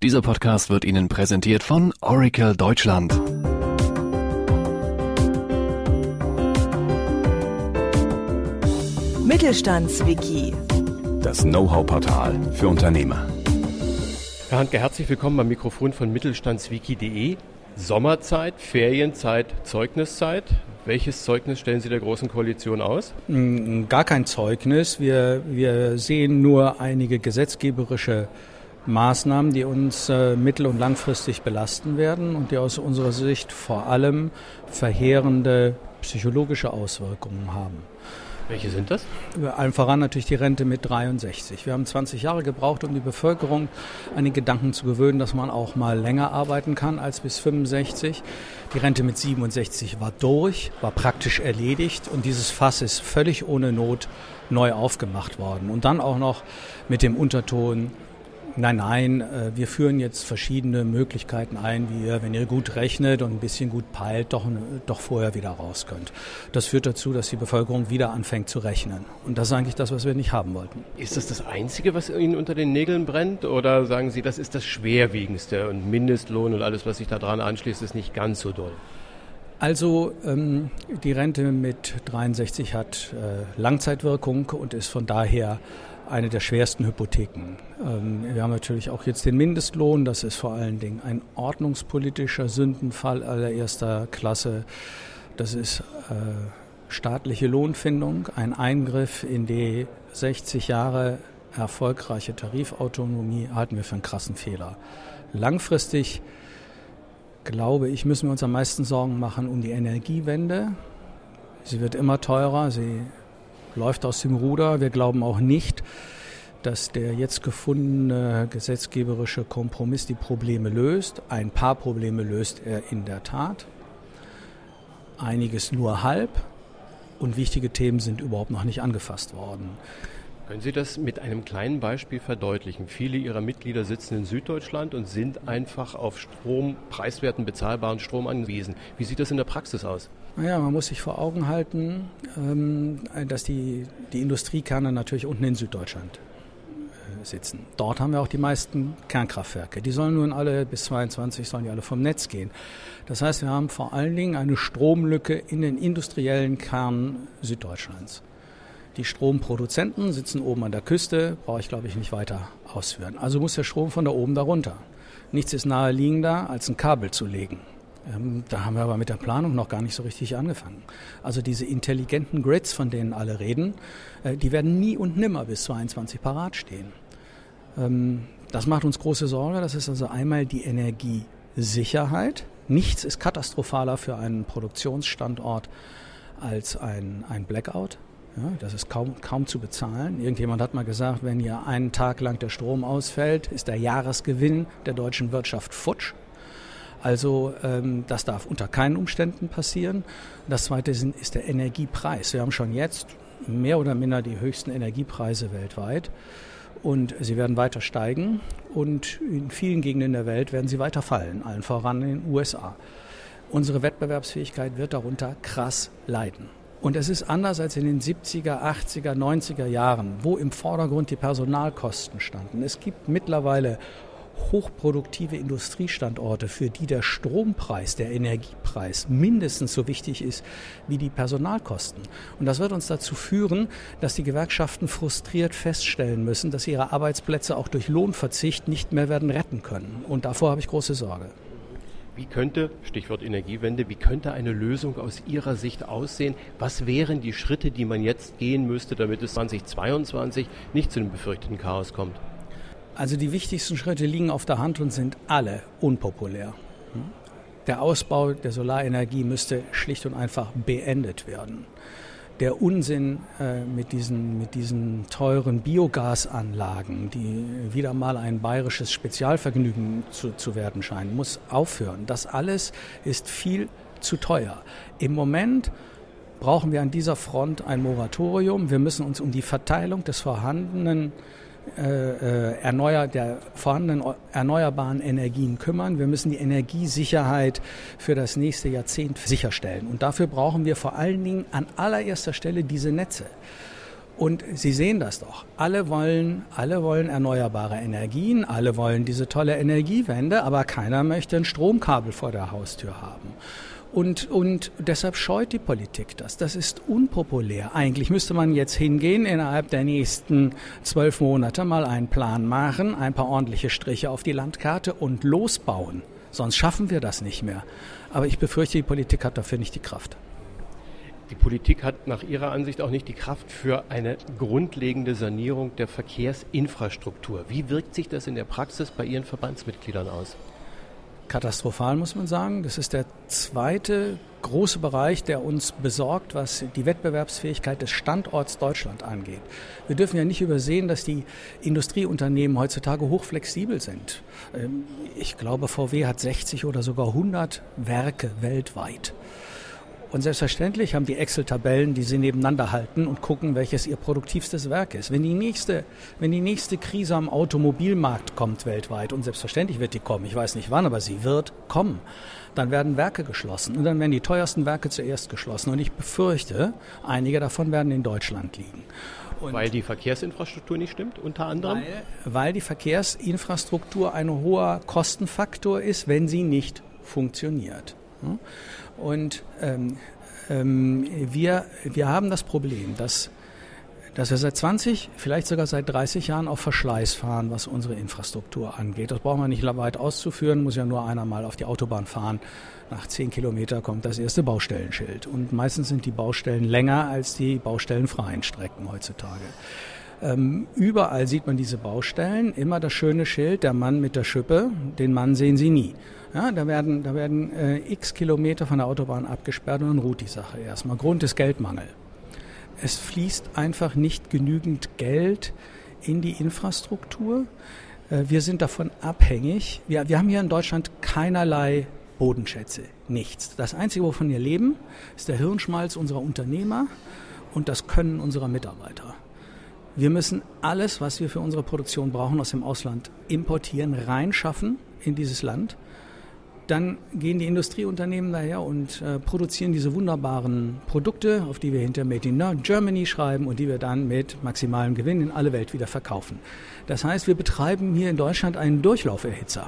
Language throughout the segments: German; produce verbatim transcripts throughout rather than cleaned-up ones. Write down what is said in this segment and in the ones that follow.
Dieser Podcast wird Ihnen präsentiert von Oracle Deutschland. Mittelstandswiki. Das Know-how-Portal für Unternehmer. Herr Handke, herzlich willkommen beim Mikrofon von mittelstandswiki punkt de. Sommerzeit, Ferienzeit, Zeugniszeit. Welches Zeugnis stellen Sie der Großen Koalition aus? Gar kein Zeugnis. Wir, wir sehen nur einige gesetzgeberische Maßnahmen, die uns äh, mittel- und langfristig belasten werden und die aus unserer Sicht vor allem verheerende psychologische Auswirkungen haben. Welche sind das? Allen voran natürlich die Rente mit dreiundsechzig. Wir haben zwanzig Jahre gebraucht, um die Bevölkerung an den Gedanken zu gewöhnen, dass man auch mal länger arbeiten kann als bis fünfundsechzig. Die Rente mit siebenundsechzig war durch, war praktisch erledigt und dieses Fass ist völlig ohne Not neu aufgemacht worden. Und dann auch noch mit dem Unterton: Nein, nein, wir führen jetzt verschiedene Möglichkeiten ein, wie ihr, wenn ihr gut rechnet und ein bisschen gut peilt, doch, doch vorher wieder raus könnt. Das führt dazu, dass die Bevölkerung wieder anfängt zu rechnen. Und das ist eigentlich das, was wir nicht haben wollten. Ist das das Einzige, was Ihnen unter den Nägeln brennt? Oder sagen Sie, das ist das Schwerwiegendste und Mindestlohn und alles, was sich daran anschließt, ist nicht ganz so doll? Also ähm, die Rente mit dreiundsechzig hat äh, Langzeitwirkung und ist von daher eine der schwersten Hypotheken. Ähm, wir haben natürlich auch jetzt den Mindestlohn. Das ist vor allen Dingen ein ordnungspolitischer Sündenfall allererster Klasse. Das ist äh, staatliche Lohnfindung, ein Eingriff in die sechzig Jahre erfolgreiche Tarifautonomie, halten wir für einen krassen Fehler. Langfristig, glaube ich, müssen wir uns am meisten Sorgen machen um die Energiewende. Sie wird immer teurer, sie läuft aus dem Ruder. Wir glauben auch nicht, dass der jetzt gefundene gesetzgeberische Kompromiss die Probleme löst. Ein paar Probleme löst er in der Tat. Einiges nur halb. Und wichtige Themen sind überhaupt noch nicht angefasst worden. Können Sie das mit einem kleinen Beispiel verdeutlichen? Viele Ihrer Mitglieder sitzen in Süddeutschland und sind einfach auf Strom, preiswerten, bezahlbaren Strom angewiesen. Wie sieht das in der Praxis aus? Naja, man muss sich vor Augen halten, dass die, die Industriekerne natürlich unten in Süddeutschland sitzen. Dort haben wir auch die meisten Kernkraftwerke. Die sollen nun alle bis zweiundzwanzig sollen die alle vom Netz gehen. Das heißt, wir haben vor allen Dingen eine Stromlücke in den industriellen Kernen Süddeutschlands. Die Stromproduzenten sitzen oben an der Küste, brauche ich glaube ich nicht weiter ausführen. Also muss der Strom von da oben da runter. Nichts ist naheliegender, als ein Kabel zu legen. Ähm, da haben wir aber mit der Planung noch gar nicht so richtig angefangen. Also diese intelligenten Grids, von denen alle reden, äh, die werden nie und nimmer bis zweiundzwanzig parat stehen. Ähm, das macht uns große Sorge. Das ist also einmal die Energiesicherheit. Nichts ist katastrophaler für einen Produktionsstandort als ein, ein Blackout. Ja, das ist kaum, kaum zu bezahlen. Irgendjemand hat mal gesagt, wenn hier einen Tag lang der Strom ausfällt, ist der Jahresgewinn der deutschen Wirtschaft futsch. Also ähm, das darf unter keinen Umständen passieren. Das Zweite ist, ist der Energiepreis. Wir haben schon jetzt mehr oder minder die höchsten Energiepreise weltweit und sie werden weiter steigen und in vielen Gegenden der Welt werden sie weiter fallen, allen voran in den U S A. Unsere Wettbewerbsfähigkeit wird darunter krass leiden. Und es ist anders als in den siebziger, achtziger, neunziger Jahren, wo im Vordergrund die Personalkosten standen. Es gibt mittlerweile hochproduktive Industriestandorte, für die der Strompreis, der Energiepreis mindestens so wichtig ist wie die Personalkosten. Und das wird uns dazu führen, dass die Gewerkschaften frustriert feststellen müssen, dass sie ihre Arbeitsplätze auch durch Lohnverzicht nicht mehr werden retten können. Und davor habe ich große Sorge. Wie könnte, Stichwort Energiewende, wie könnte eine Lösung aus Ihrer Sicht aussehen? Was wären die Schritte, die man jetzt gehen müsste, damit es zweitausendzweiundzwanzig nicht zu dem befürchteten Chaos kommt? Also die wichtigsten Schritte liegen auf der Hand und sind alle unpopulär. Der Ausbau der Solarenergie müsste schlicht und einfach beendet werden. Der Unsinn äh, mit diesen, mit diesen teuren Biogasanlagen, die wieder mal ein bayerisches Spezialvergnügen zu, zu werden scheinen, muss aufhören. Das alles ist viel zu teuer. Im Moment brauchen wir an dieser Front ein Moratorium. Wir müssen uns um die Verteilung des vorhandenen Äh, erneuer, der vorhandenen erneuerbaren Energien kümmern. Wir müssen die Energiesicherheit für das nächste Jahrzehnt sicherstellen. Und dafür brauchen wir vor allen Dingen an allererster Stelle diese Netze. Und Sie sehen das doch. Alle wollen, alle wollen erneuerbare Energien, alle wollen diese tolle Energiewende, aber keiner möchte ein Stromkabel vor der Haustür haben. Und, und deshalb scheut die Politik das. Das ist unpopulär. Eigentlich müsste man jetzt hingehen, innerhalb der nächsten zwölf Monate mal einen Plan machen, ein paar ordentliche Striche auf die Landkarte und losbauen. Sonst schaffen wir das nicht mehr. Aber ich befürchte, die Politik hat dafür nicht die Kraft. Die Politik hat nach Ihrer Ansicht auch nicht die Kraft für eine grundlegende Sanierung der Verkehrsinfrastruktur. Wie wirkt sich das in der Praxis bei Ihren Verbandsmitgliedern aus? Katastrophal, muss man sagen. Das ist der zweite große Bereich, der uns besorgt, was die Wettbewerbsfähigkeit des Standorts Deutschland angeht. Wir dürfen ja nicht übersehen, dass die Industrieunternehmen heutzutage hochflexibel sind. Ich glaube, V W hat sechzig oder sogar hundert Werke weltweit. Und selbstverständlich haben die Excel-Tabellen, die sie nebeneinander halten und gucken, welches ihr produktivstes Werk ist. Wenn die nächste, wenn die nächste Krise am Automobilmarkt kommt weltweit, und selbstverständlich wird die kommen, ich weiß nicht wann, aber sie wird kommen, dann werden Werke geschlossen und dann werden die teuersten Werke zuerst geschlossen. Und ich befürchte, einige davon werden in Deutschland liegen. Und weil die Verkehrsinfrastruktur nicht stimmt, unter anderem? Weil, weil die Verkehrsinfrastruktur ein hoher Kostenfaktor ist, wenn sie nicht funktioniert. Und ähm, ähm, wir, wir haben das Problem, dass, dass wir seit zwanzig, vielleicht sogar seit dreißig Jahren auf Verschleiß fahren, was unsere Infrastruktur angeht. Das braucht man nicht weit auszuführen, muss ja nur einer mal auf die Autobahn fahren. Nach zehn Kilometer kommt das erste Baustellenschild. Und meistens sind die Baustellen länger als die baustellenfreien Strecken heutzutage. Ähm, überall sieht man diese Baustellen, immer das schöne Schild, der Mann mit der Schippe, den Mann sehen Sie nie. Ja, da werden, da werden äh, x Kilometer von der Autobahn abgesperrt und dann ruht die Sache erstmal. Grund ist Geldmangel. Es fließt einfach nicht genügend Geld in die Infrastruktur. Äh, wir sind davon abhängig. Wir, wir haben hier in Deutschland keinerlei Bodenschätze, nichts. Das Einzige, wovon wir leben, ist der Hirnschmalz unserer Unternehmer und das Können unserer Mitarbeiter. Wir müssen alles, was wir für unsere Produktion brauchen, aus dem Ausland importieren, reinschaffen in dieses Land. Dann gehen die Industrieunternehmen daher und äh, produzieren diese wunderbaren Produkte, auf die wir hinter Made in Germany schreiben und die wir dann mit maximalem Gewinn in alle Welt wieder verkaufen. Das heißt, wir betreiben hier in Deutschland einen Durchlauferhitzer.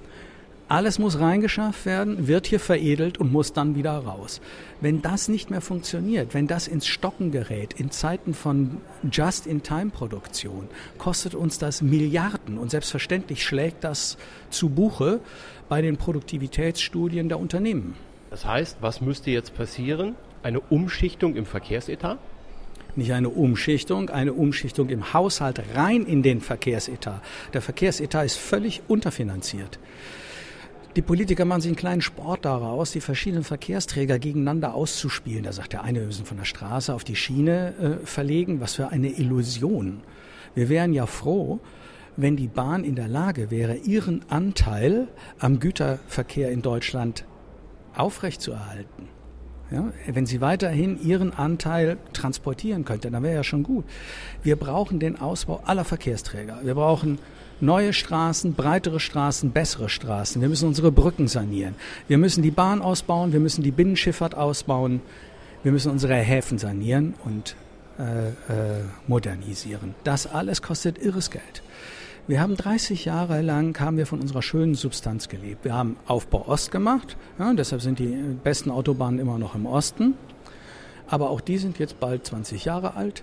Alles muss reingeschafft werden, wird hier veredelt und muss dann wieder raus. Wenn das nicht mehr funktioniert, wenn das ins Stocken gerät, in Zeiten von Just-in-Time-Produktion, kostet uns das Milliarden. Und selbstverständlich schlägt das zu Buche bei den Produktivitätsstudien der Unternehmen. Das heißt, was müsste jetzt passieren? Eine Umschichtung im Verkehrsetat? Nicht eine Umschichtung, eine Umschichtung im Haushalt rein in den Verkehrsetat. Der Verkehrsetat ist völlig unterfinanziert. Die Politiker machen sich einen kleinen Sport daraus, die verschiedenen Verkehrsträger gegeneinander auszuspielen. Da sagt der eine, wir müssen von der Straße auf die Schiene äh, verlegen. Was für eine Illusion. Wir wären ja froh, wenn die Bahn in der Lage wäre, ihren Anteil am Güterverkehr in Deutschland aufrechtzuerhalten. Ja, wenn sie weiterhin ihren Anteil transportieren könnte, dann wäre ja schon gut. Wir brauchen den Ausbau aller Verkehrsträger. Wir brauchen neue Straßen, breitere Straßen, bessere Straßen. Wir müssen unsere Brücken sanieren. Wir müssen die Bahn ausbauen, wir müssen die Binnenschifffahrt ausbauen. Wir müssen unsere Häfen sanieren und äh, äh, modernisieren. Das alles kostet irres Geld. Wir haben dreißig Jahre lang haben wir von unserer schönen Substanz gelebt. Wir haben Aufbau Ost gemacht, ja, deshalb sind die besten Autobahnen immer noch im Osten. Aber auch die sind jetzt bald zwanzig Jahre alt.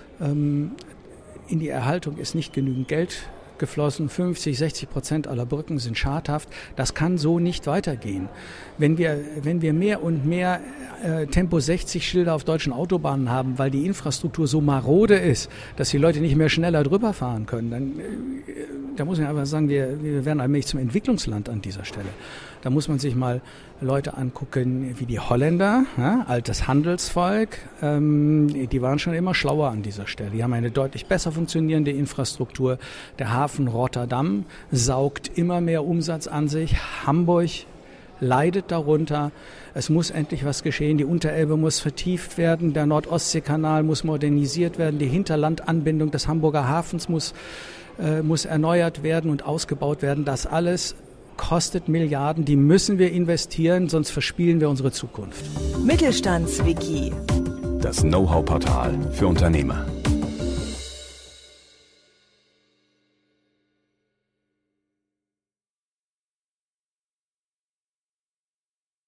Ähm, in die Erhaltung ist nicht genügend Geld geflossen. fünfzig, sechzig Prozent aller Brücken sind schadhaft. Das kann so nicht weitergehen. Wenn wir, wenn wir mehr und mehr äh, Tempo sechzig Schilder auf deutschen Autobahnen haben, weil die Infrastruktur so marode ist, dass die Leute nicht mehr schneller drüber fahren können, dann äh, da muss man einfach sagen, wir, wir werden allmählich zum Entwicklungsland an dieser Stelle. Da muss man sich mal Leute angucken wie die Holländer, ja, altes Handelsvolk, ähm, die waren schon immer schlauer an dieser Stelle. Die haben eine deutlich besser funktionierende Infrastruktur. Der Hafen Rotterdam saugt immer mehr Umsatz an sich. Hamburg leidet darunter. Es muss endlich was geschehen. Die Unterelbe muss vertieft werden. Der Nord-Ostsee-Kanal muss modernisiert werden. Die Hinterlandanbindung des Hamburger Hafens muss, äh, muss erneuert werden und ausgebaut werden. Das alles kostet Milliarden. Die müssen wir investieren, sonst verspielen wir unsere Zukunft. Mittelstandswiki. Das Know-how-Portal für Unternehmer.